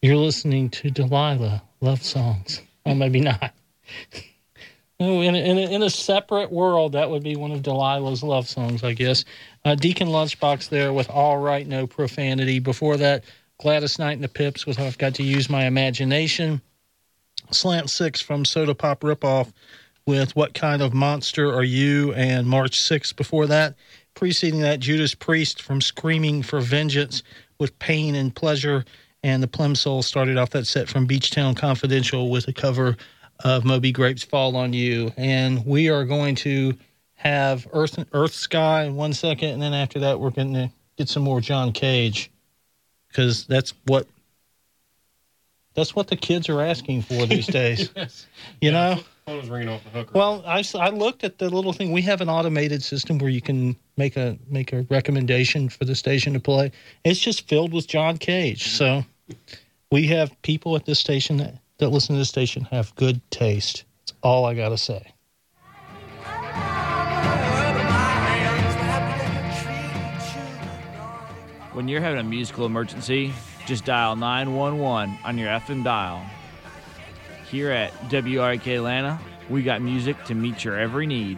You're listening to Delilah Love Songs. Oh, maybe not. Oh, in a separate world, that would be one of Delilah's love songs, I guess. Deacon Lunchbox there with All Right, No Profanity. Before that, Gladys Knight and the Pips with I've Got to Use My Imagination. Slant 6 from Soda Pop Ripoff with What Kind of Monster Are You? And March 6th before that. Preceding that, Judas Priest from Screaming for Vengeance with Pain and Pleasure. And the Plimsoll started off that set from Beachtown Confidential with a cover of Moby Grape's Fall on You. And we are going to have Earth Sky in 1 second, and then after that we're going to get some more John Cage, because that's what the kids are asking for these days. Yes. You know? Phone was ringing off the hook. Well, I looked at the little thing. We have an automated system where you can make a recommendation for the station to play. It's just filled with John Cage. So we have people at this station that listen to the station have good taste. That's all I got to say. When you're having a musical emergency, just dial 911 on your FM dial. Here at WRK Atlanta, we got music to meet your every need.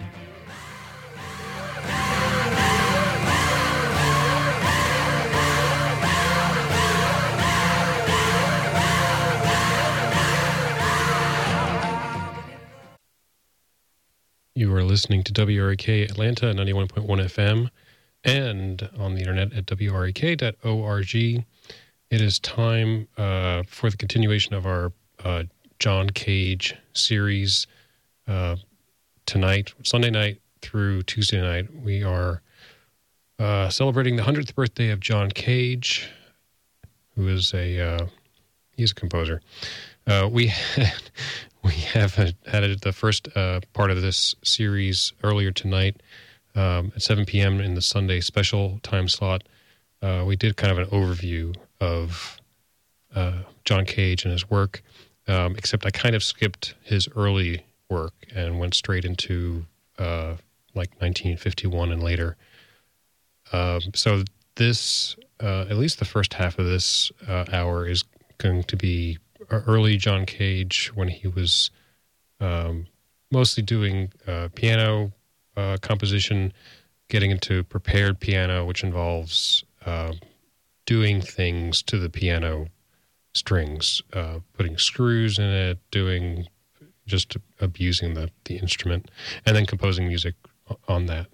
You are listening to WRK Atlanta 91.1 FM and on the internet at wrk.org. It is time for the continuation of our John Cage series. Tonight, Sunday night through Tuesday night, we are celebrating the 100th birthday of John Cage, who is he's a composer. We have added the first part of this series earlier tonight at 7 p.m. in the Sunday special time slot. We did kind of an overview of John Cage and his work, except I kind of skipped his early work and went straight into like 1951 and later. So this, at least the first half of this hour, is going to be early John Cage, when he was mostly doing piano composition, getting into prepared piano, which involves doing things to the piano strings, putting screws in it, just abusing the instrument, and then composing music on that.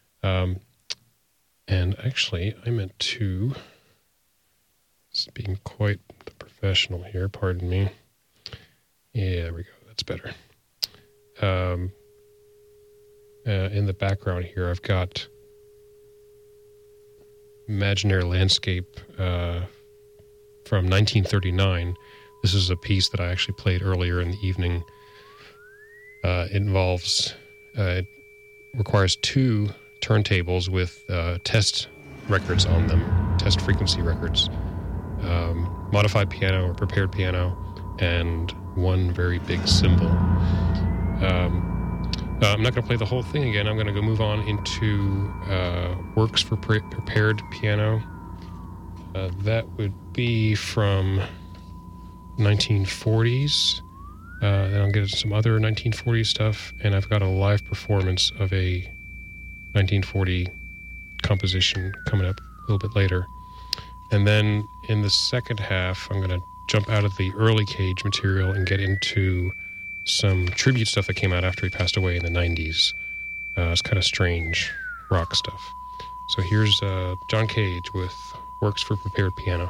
And actually, I meant to, being quite the professional here, pardon me. Yeah, there we go. That's better. In the background here, I've got Imaginary Landscape from 1939. This is a piece that I actually played earlier in the evening. It requires two turntables with test records on them, test frequency records, modified piano or prepared piano, and one very big cymbal. I'm not going to play the whole thing again. I'm going to go move on into works for prepared piano. That would be from 1940s. Then I'll get some other 1940s stuff, and I've got a live performance of a 1940 composition coming up a little bit later. And then in the second half, I'm going to jump out of the early Cage material and get into some tribute stuff that came out after he passed away in the 90s. It's kind of strange rock stuff. So here's John Cage with Works for Prepared Piano.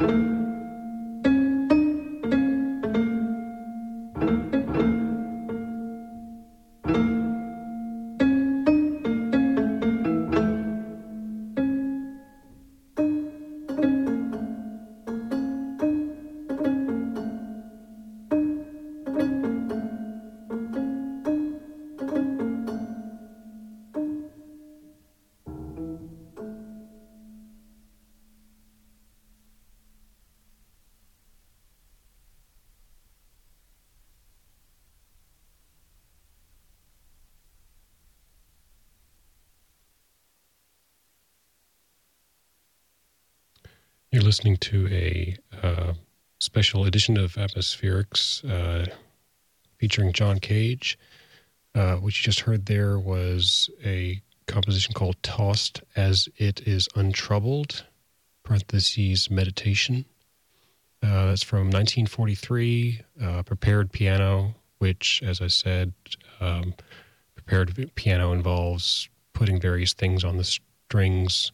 You're listening to a special edition of Atmospherics featuring John Cage. What you just heard there was a composition called Tossed as It Is Untroubled, parentheses, meditation. That's from 1943, prepared piano, which, as I said, prepared piano involves putting various things on the strings.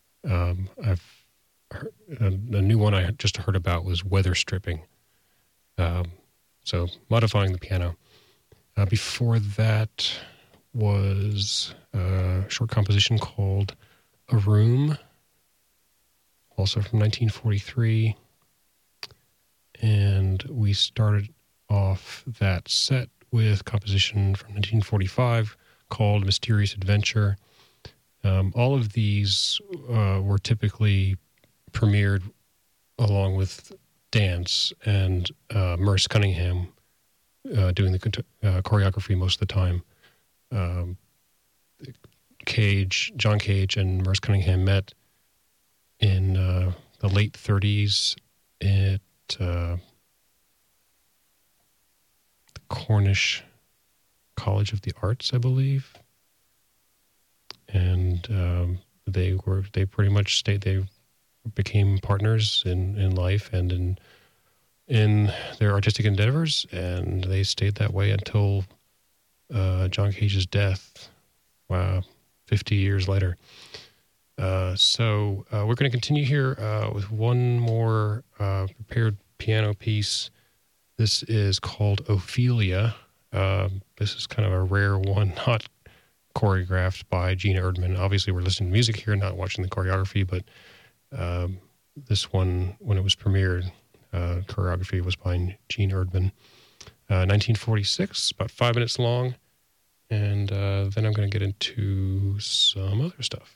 A new one I just heard about was weather stripping. So modifying the piano. Before that was a short composition called A Room, also from 1943. And we started off that set with a composition from 1945 called Mysterious Adventure. All of these were typically premiered along with dance, and Merce Cunningham doing the choreography most of the time. John Cage and Merce Cunningham met in the late 30s at the Cornish College of the Arts, I believe. And they pretty much stayed. They became partners in life and in their artistic endeavors, and they stayed that way until John Cage's death. Wow, 50 years later. So we're going to continue here with one more prepared piano piece. This is called Ophelia. This is kind of a rare one, not choreographed by Gina Erdman. Obviously, we're listening to music here, not watching the choreography, but this one, when it was premiered, choreography was by Gene Erdman. 1946, about 5 minutes long, and then I'm going to get into some other stuff.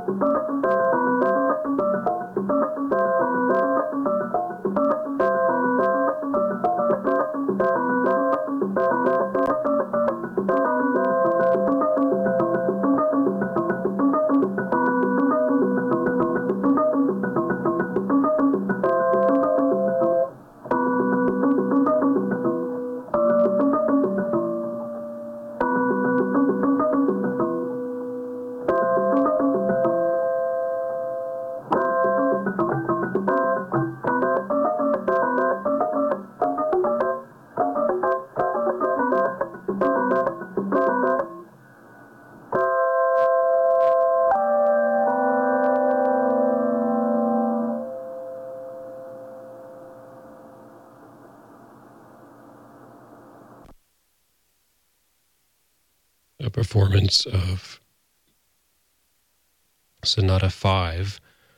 A performance of Sonata 5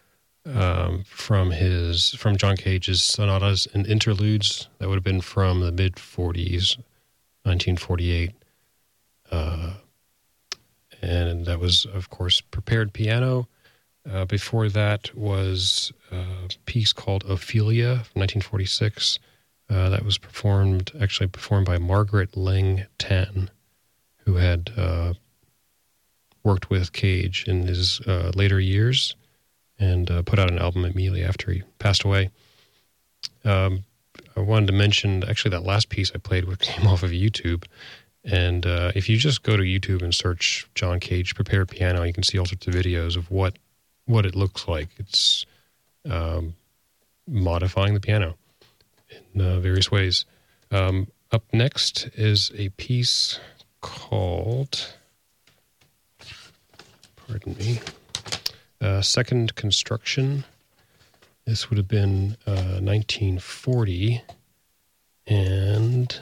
from John Cage's Sonatas and Interludes. That would have been from the mid-40s, 1948. And that was, of course, prepared piano. Before that was a piece called Ophelia from 1946. That was performed by Margaret Lang Tan, who had worked with Cage in his later years and put out an album immediately after he passed away. I wanted to mention, actually, that last piece I played came off of YouTube. And if you just go to YouTube and search John Cage Prepared Piano, you can see all sorts of videos of what it looks like. It's modifying the piano in various ways. Up next is a piece called, pardon me, Second Construction. This would have been 1940, and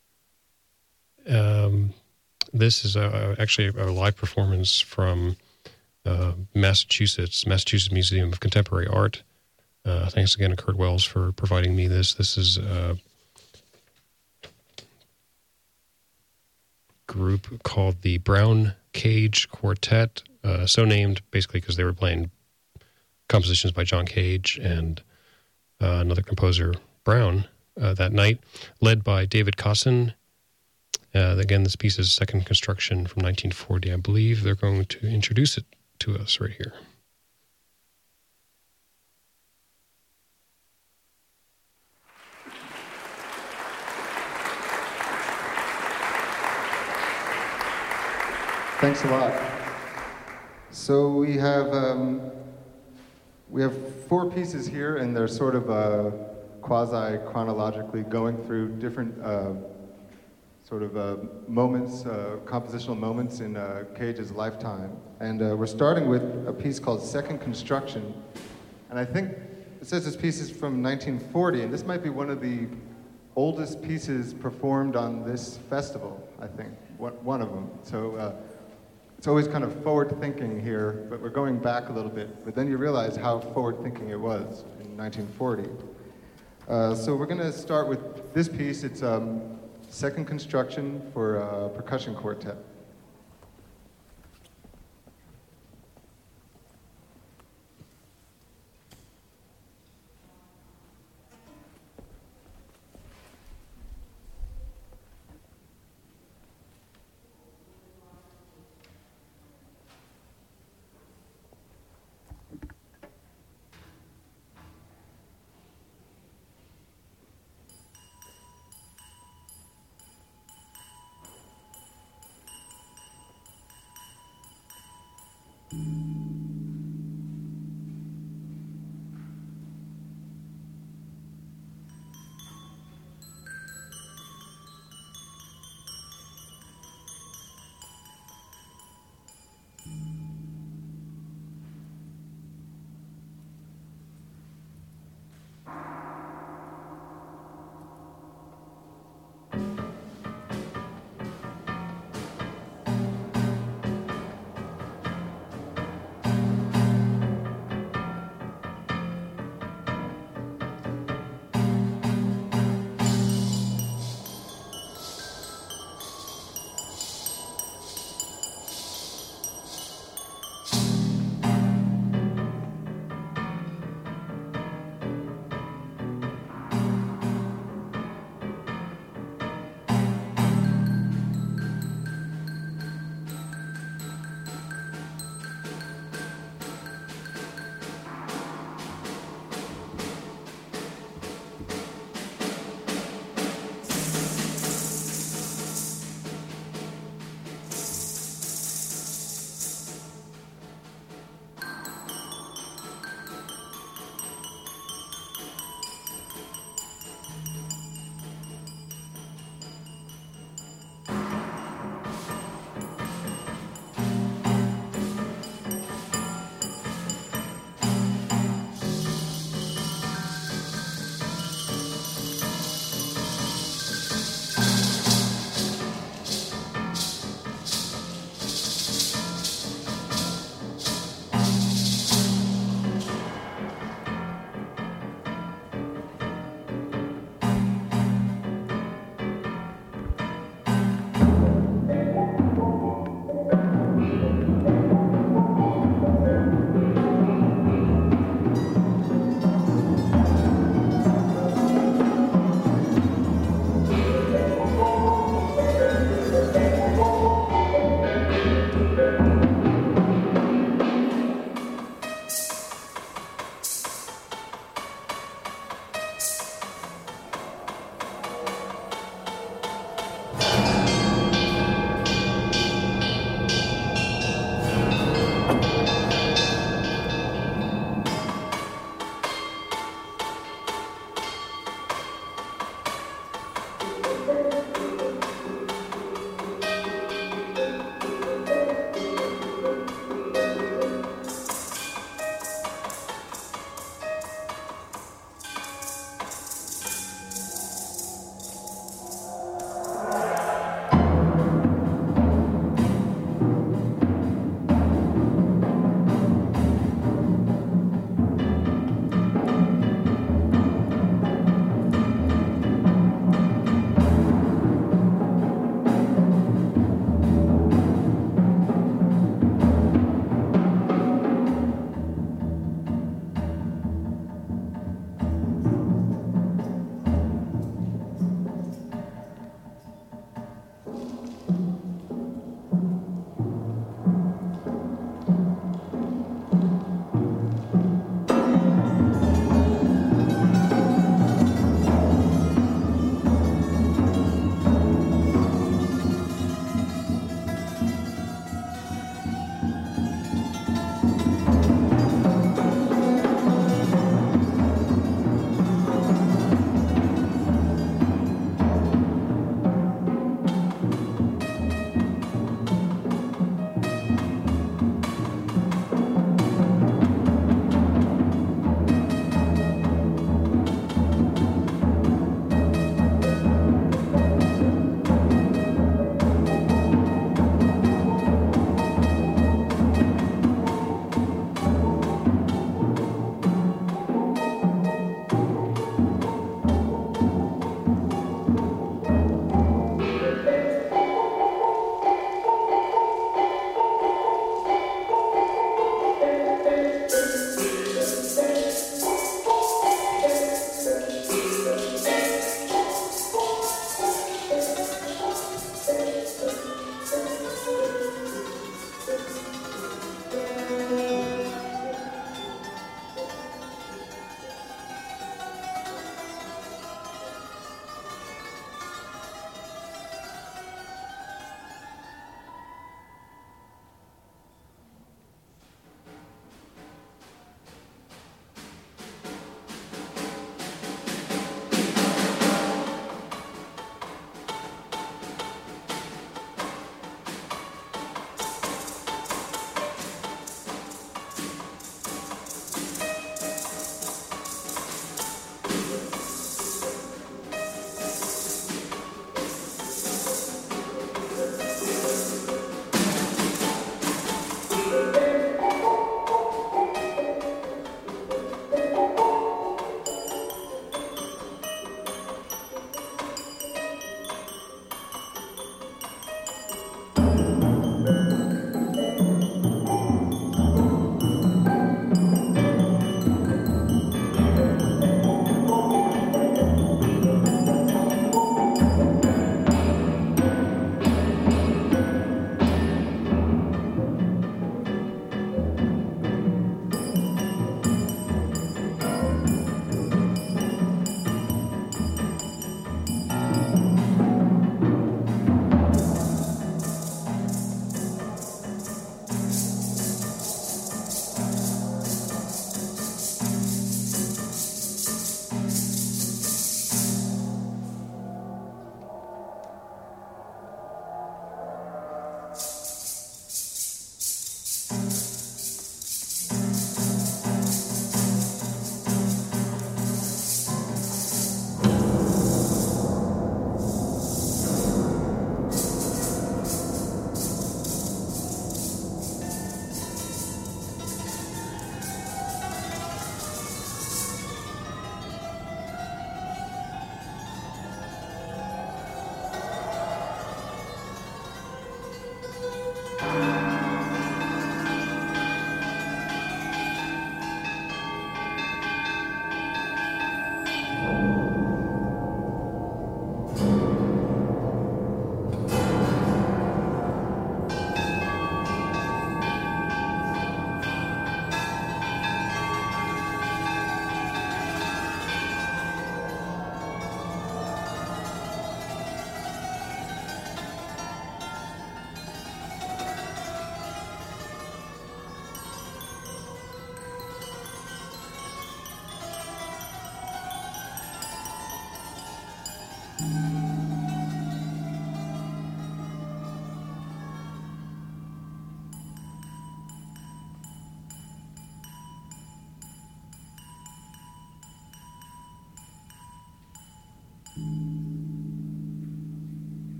this is actually a live performance from Massachusetts Museum of Contemporary Art. Thanks again to Kurt Wells for providing me this. This is a group called the Brown Cage Quartet, so named basically because they were playing compositions by John Cage and another composer, Brown, that night, led by David Cosson. Again, this piece is Second Construction from 1940. I believe they're going to introduce it to us right here. Thanks a lot. So we have four pieces here, and they're sort of quasi-chronologically going through different moments, compositional moments in Cage's lifetime. And we're starting with a piece called Second Construction. And I think it says this piece is from 1940, and this might be one of the oldest pieces performed on this festival, I think, one of them. So it's always kind of forward-thinking here, but we're going back a little bit. But then you realize how forward-thinking it was in 1940. So we're going to start with this piece. It's Second Construction for a percussion quartet.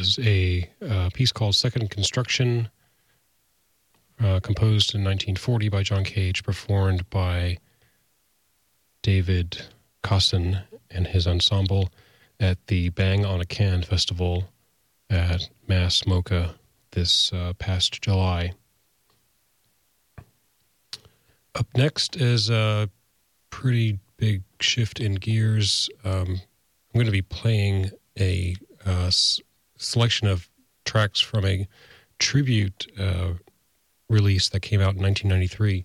was a piece called Second Construction, composed in 1940 by John Cage, performed by David Cosson and his ensemble at the Bang on a Can Festival at Mass MoCA this past July. Up next is a pretty big shift in gears. I'm going to be playing a selection of tracks from a tribute release that came out in 1993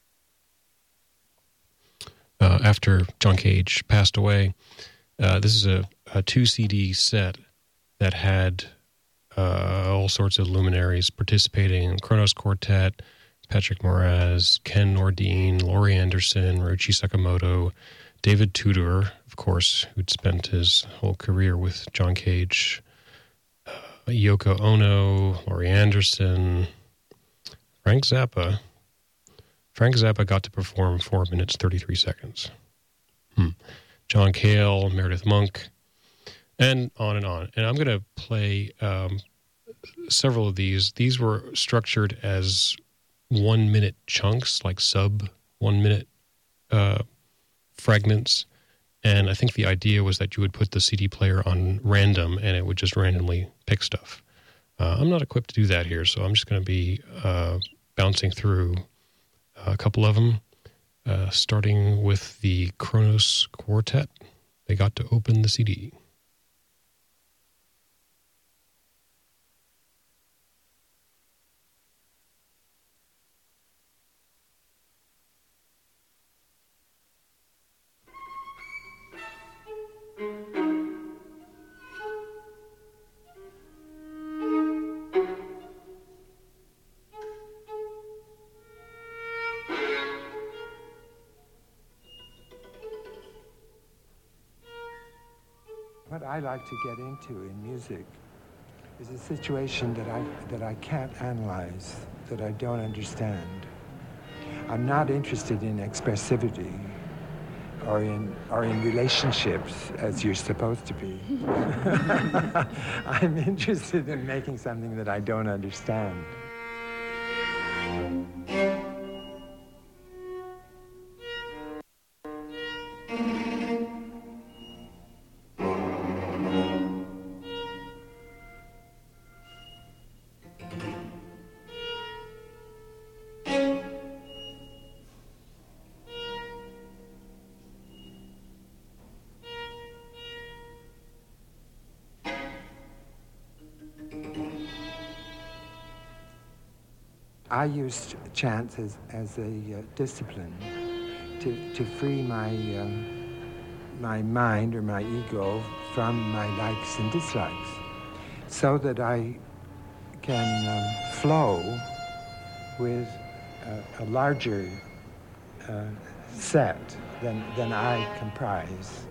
after John Cage passed away. This is a 2-CD set that had all sorts of luminaries participating: Kronos Quartet, Patrick Moraz, Ken Nordine, Laurie Anderson, Ryuichi Sakamoto, David Tudor, of course, who'd spent his whole career with John Cage, Yoko Ono, Laurie Anderson, Frank Zappa. Frank Zappa got to perform 4 minutes, 33 seconds. John Cale, Meredith Monk, and on and on. And I'm going to play several of these. These were structured as 1 minute chunks, like sub 1 minute fragments. And I think the idea was that you would put the CD player on random and it would just randomly pick stuff. I'm not equipped to do that here, so I'm just going to be bouncing through a couple of them, starting with the Kronos Quartet. They got to open the CD. What I like to get into in music is a situation that I can't analyze, that I don't understand. I'm not interested in expressivity or in relationships as you're supposed to be. I'm interested in making something that I don't understand. I used chant as a discipline to free my mind or my ego from my likes and dislikes, so that I can flow with a larger set than I comprise.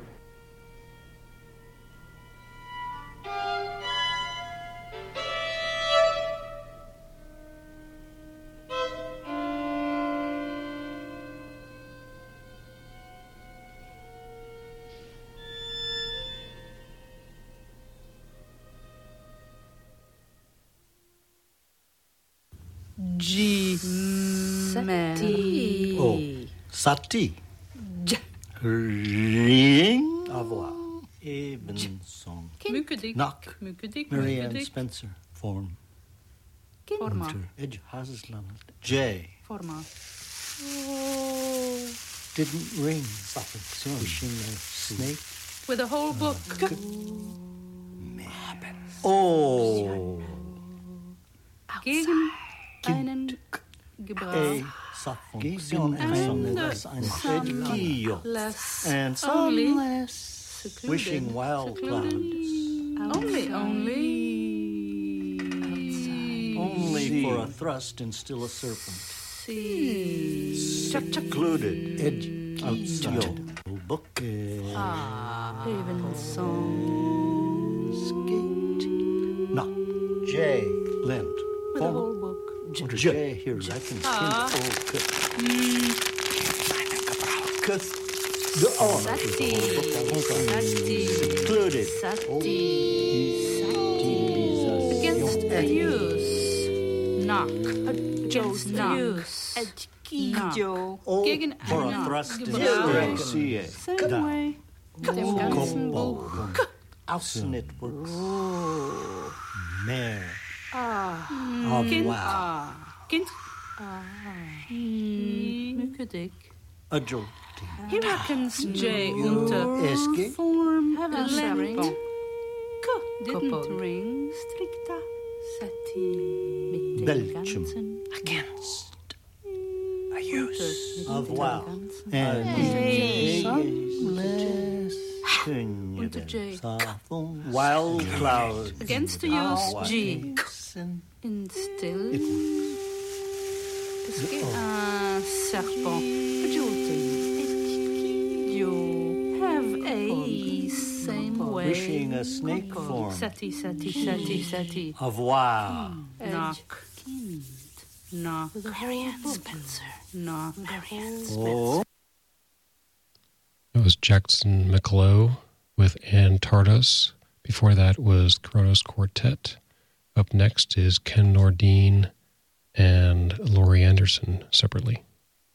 G. Sati. Oh. Sati. J. Ring. Avoir. Evensong. Mukedik. Knock. Mukedik. Marianne Spencer. Form. Forma. Winter. Edge Haslam. J. Forma. Didn't ring. Suffix. Wishing a snake. With a whole book. Oh. Gegen einen Gebrauch. Saffung. Less. And Only. some less. Secluded. Wishing wild clouds. Only for a thrust and still a serpent. See. Secluded. Edge outside. Book. Evensong. Skate. Knock. J. Lent. With a whole book. J. Here, I can Sati. Secluded. Sati. Against use. Knock. Against knock. Use. Knock. O Gegen for a knock. thrust in Gebeuren. straight. Same way. Dem ganzen Buch. Außen works. Mehr. Kind. Wow. Kind. Mückedick. A jolt. He reckons J unter Eske. form Ring. didn't ring. Stricta. Mit dem Belgium. ganzen. Against. A use. Mit Of dem wow. ganzen. And Hey. less. Unter J. Wild cloud. Against the use G. In still. Serpent. You have a same way. Wishing a snake form. Seti. Of wow. Knock. Knock. Marianne Spencer. Knock. Oh. That was Jackson McLeod with Ann Tardos. Before that was Kronos Quartet. Up next is Ken Nordine and Laurie Anderson separately.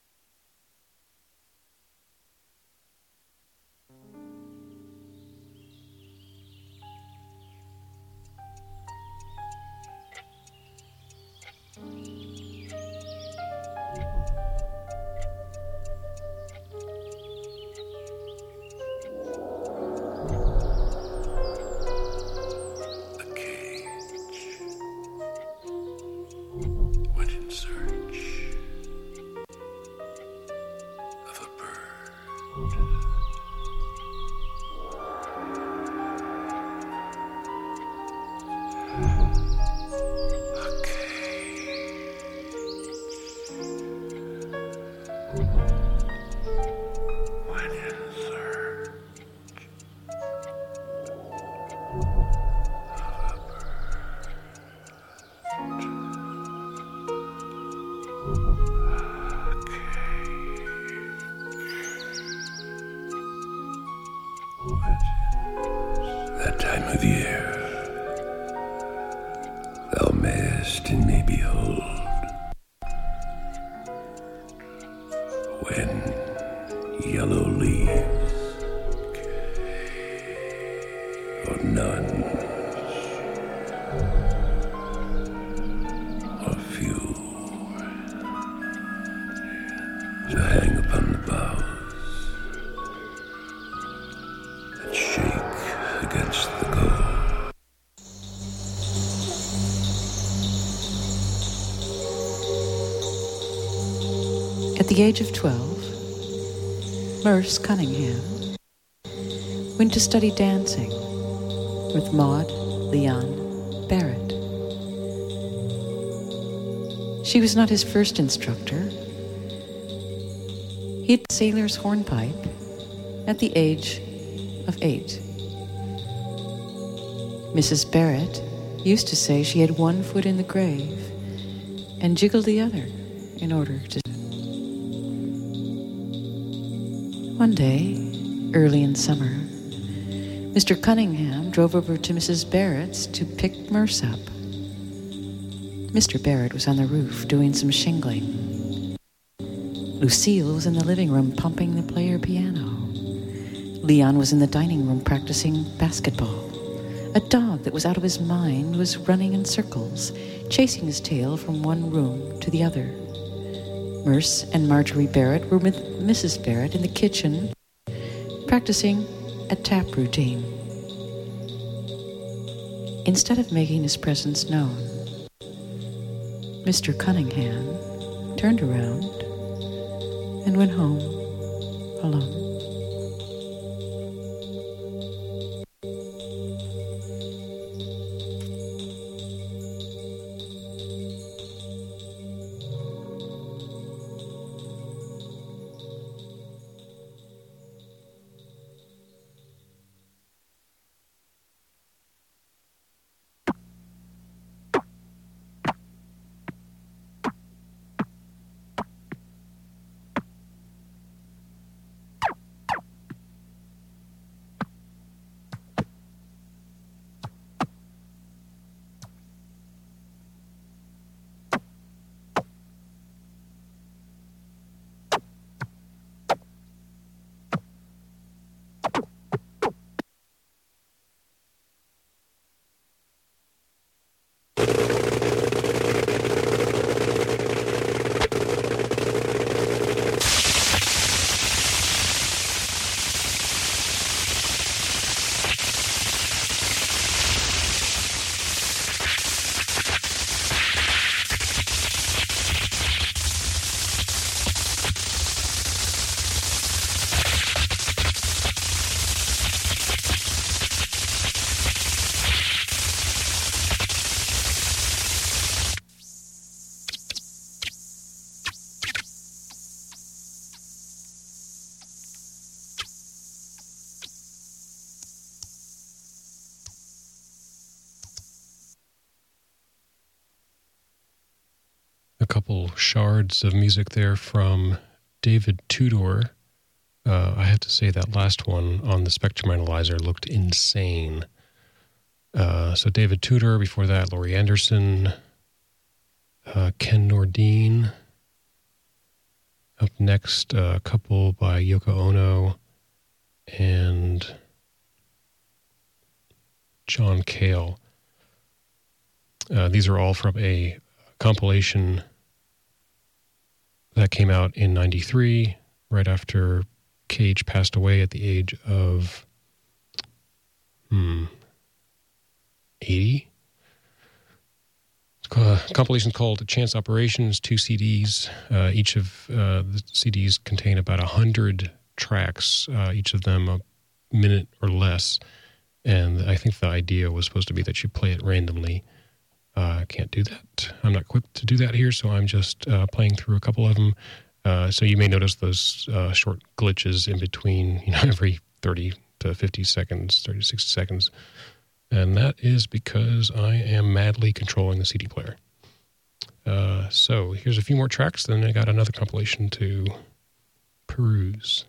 Went in search of a bird. A cage. Went in search that time of year, thou mayest in me behold, when yellow leaves or none or few to hang upon the boughs that shake against the cold. At the age of 12, Merce Cunningham went to study dancing with Maud Leon Barrett. She was not his first instructor. He had a sailor's hornpipe at the age of 8. Mrs. Barrett used to say she had one foot in the grave and jiggled the other in order to... One day, early in summer, Mr. Cunningham drove over to Mrs. Barrett's to pick Merce up. Mr. Barrett was on the roof doing some shingling. Lucille was in the living room pumping the player piano. Leon was in the dining room practicing basketball. A dog that was out of his mind was running in circles, chasing his tail from one room to the other. Merce and Marjorie Barrett were with Mrs. Barrett in the kitchen, practicing a tap routine. Instead of making his presence known, Mr. Cunningham turned around and went home alone. couple shards of music there from David Tudor. I have to say that last one on the Spectrum Analyzer looked insane. So David Tudor, before that, Laurie Anderson, Ken Nordine. Up next, a couple by Yoko Ono and John Cale. These are all from a compilation that came out in 93, right after Cage passed away at the age of 80. A compilation called Chance Operations, 2 CDs. Each of the CDs contain about 100 tracks, each of them a minute or less. And I think the idea was supposed to be that you play it randomly. I can't do that. I'm not equipped to do that here, so I'm just playing through a couple of them. So you may notice those short glitches in between, every 30 to 50 seconds, 30 to 60 seconds. And that is because I am madly controlling the CD player. So here's a few more tracks, then I got another compilation to peruse.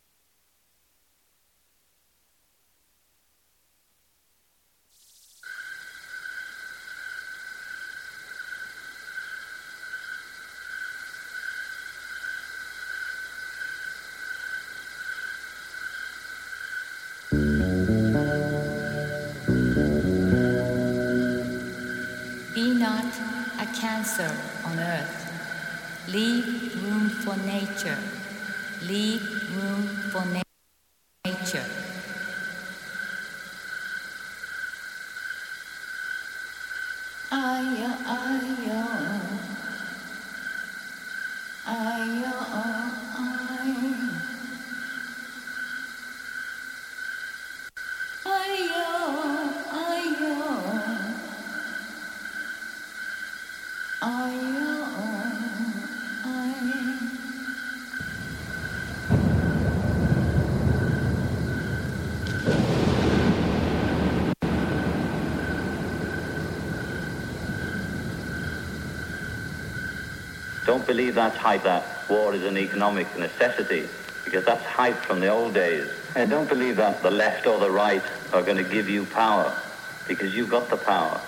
On earth. Leave room for nature. Leave room for nature. Don't believe that's hype, that war is an economic necessity, because that's hype from the old days. And don't believe that the left or the right are going to give you power, because you've got the power.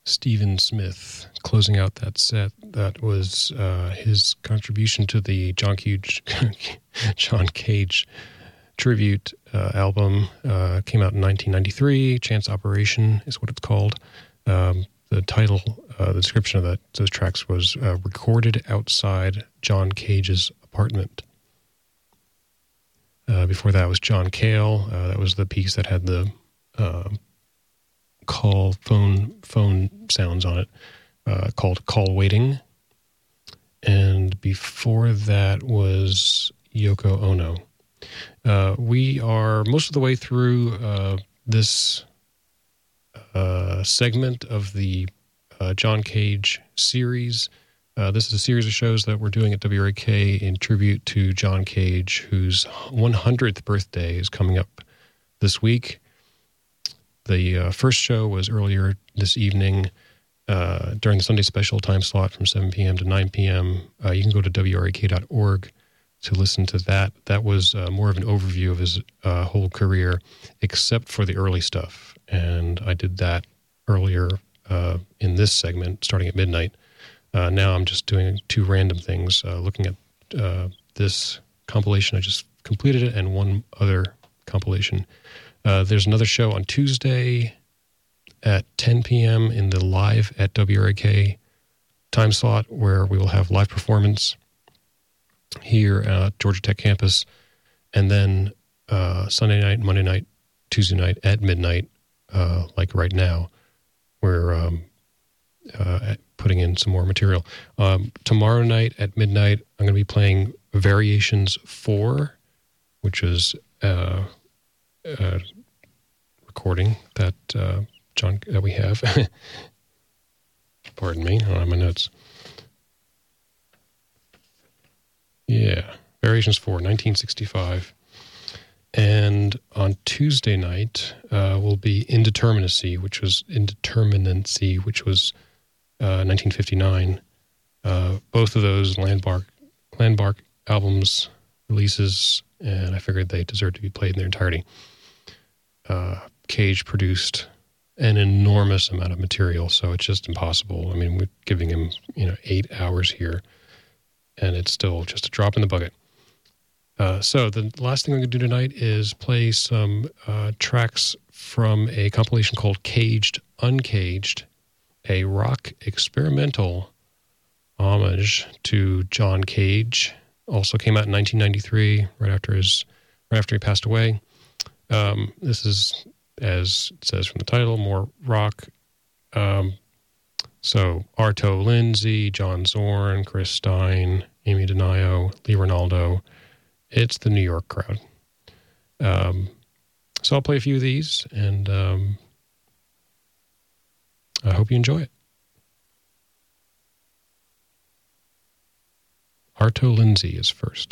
Stephen Smith closing out that set. That was his contribution to the John Cage tribute album. Came out in 1993. Chance Operation is what it's called. The title, the description of those tracks was recorded outside John Cage's apartment. Before that was John Cale. That was the piece that had the phone sounds on it, called Call Waiting. And before that was Yoko Ono. We are most of the way through this segment of the John Cage series. This is a series of shows that we're doing at WRAK in tribute to John Cage, whose 100th birthday is coming up this week. The first show was earlier this evening during the Sunday special time slot from 7 p.m. to 9 p.m. You can go to WRAK.org to listen to that. That was more of an overview of his whole career, except for the early stuff. And I did that earlier in this segment, starting at midnight. Now I'm just doing two random things, looking at this compilation. I just completed it, and one other compilation. There's another show on Tuesday at 10 p.m. in the Live at WRAK time slot, where we will have live performance here at Georgia Tech campus. And then Sunday night, Monday night, Tuesday night at midnight, like right now, we're putting in some more material. Tomorrow night at midnight, I'm going to be playing Variations 4, which is a recording that that we have. Pardon me, I don't have my notes. Yeah, Variations 4, 1965. And on Tuesday night will be Indeterminacy, which was 1959. Both of those Landmark albums releases, and I figured they deserved to be played in their entirety. Cage produced an enormous amount of material, so it's just impossible. I mean, we're giving him 8 hours here, and it's still just a drop in the bucket. So the last thing I'm going to do tonight is play some tracks from a compilation called Caged Uncaged, a rock experimental homage to John Cage. Also came out in 1993, right after he passed away. This is, as it says from the title, more rock. So Arto Lindsay, John Zorn, Chris Stein, Amy DeNio, Lee Ronaldo. It's the New York crowd. So I'll play a few of these, and I hope you enjoy it. Arto Lindsay is first.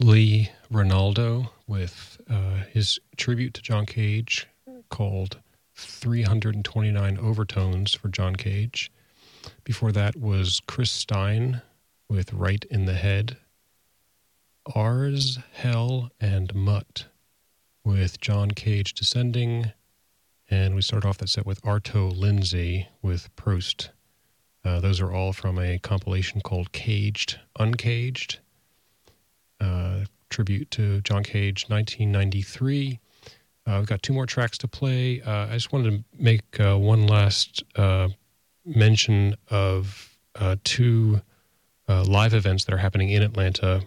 Lee Ronaldo with his tribute to John Cage called 329 Overtones for John Cage. Before that was Chris Stein with Right in the Head. Ars, Hell, and Mutt with John Cage Descending. And we start off that set with Arto Lindsay with Proust. Those are all from a compilation called Caged, Uncaged. Tribute to John Cage, 1993. We've got two more tracks to play. I just wanted to make one last mention of two live events that are happening in Atlanta.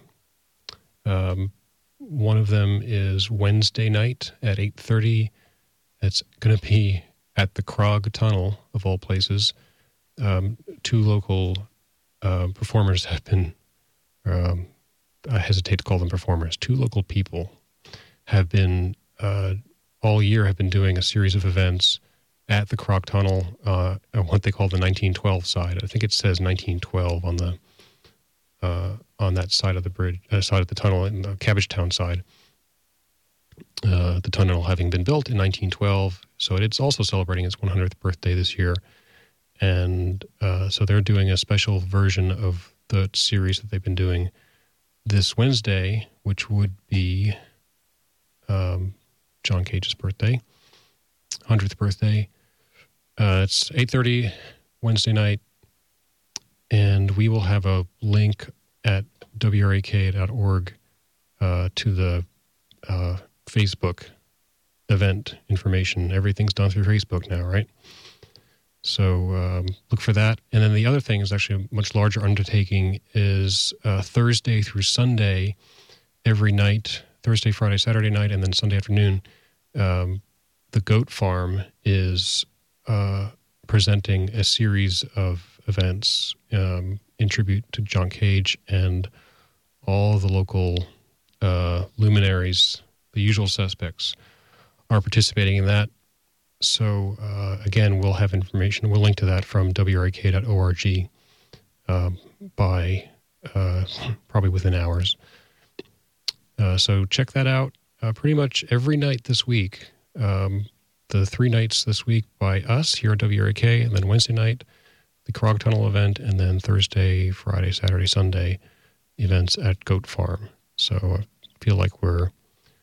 One of them is Wednesday night at 8:30. It's going to be at the Krog Tunnel, of all places. Two local performers have been, I hesitate to call them performers, two local people have been, all year have been doing a series of events at the Krog Tunnel, on what they call the 1912 side. I think it says 1912 on the on that side of the bridge, side of the tunnel, in the Cabbagetown side. The tunnel having been built in 1912, so it's also celebrating its 100th birthday this year. And so they're doing a special version of the series that they've been doing this Wednesday, which would be John Cage's birthday, 100th birthday. It's 8:30 Wednesday night, and we will have a link at wrak.org to the Facebook event information. Everything's done through Facebook now, right? So look for that. And then the other thing is actually a much larger undertaking is Thursday through Sunday, every night, Thursday, Friday, Saturday night, and then Sunday afternoon, the Goat Farm is presenting a series of events in tribute to John Cage, and all the local luminaries, the usual suspects, are participating in that. So, again, we'll have information. We'll link to that from wrak.org by probably within hours. So check that out pretty much every night this week. The 3 nights this week by us here at WRAK, and then Wednesday night, the Krog Tunnel event, and then Thursday, Friday, Saturday, Sunday events at Goat Farm. So I feel like we're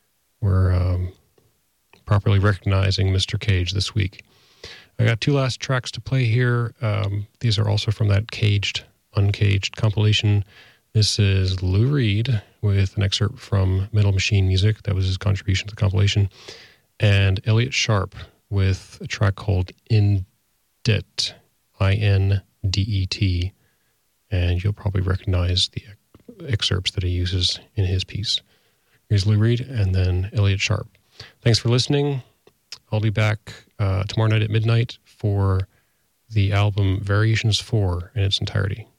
properly recognizing Mr. Cage this week. I got 2 last tracks to play here. These are also from that Caged, Uncaged compilation. This is Lou Reed with an excerpt from Metal Machine Music. That was his contribution to the compilation. And Elliot Sharp with a track called Indet, I-N-D-E-T. And you'll probably recognize the excerpts that he uses in his piece. Here's Lou Reed and then Elliot Sharp. Thanks for listening. I'll be back tomorrow night at midnight for the album Variations 4 in its entirety.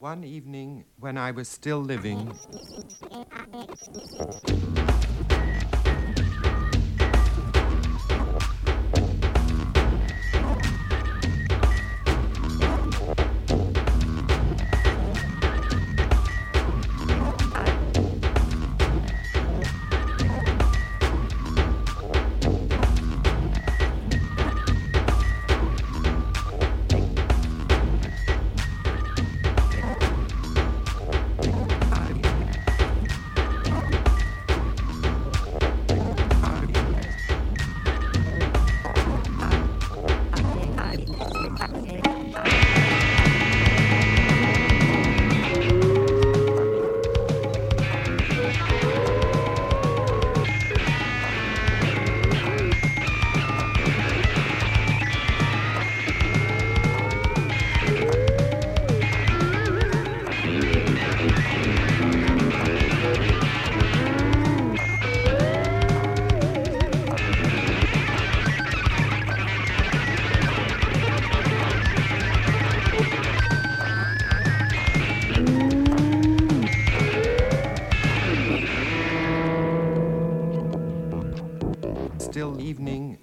One evening when I was still living, still evening.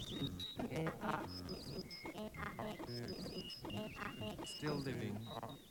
Still living.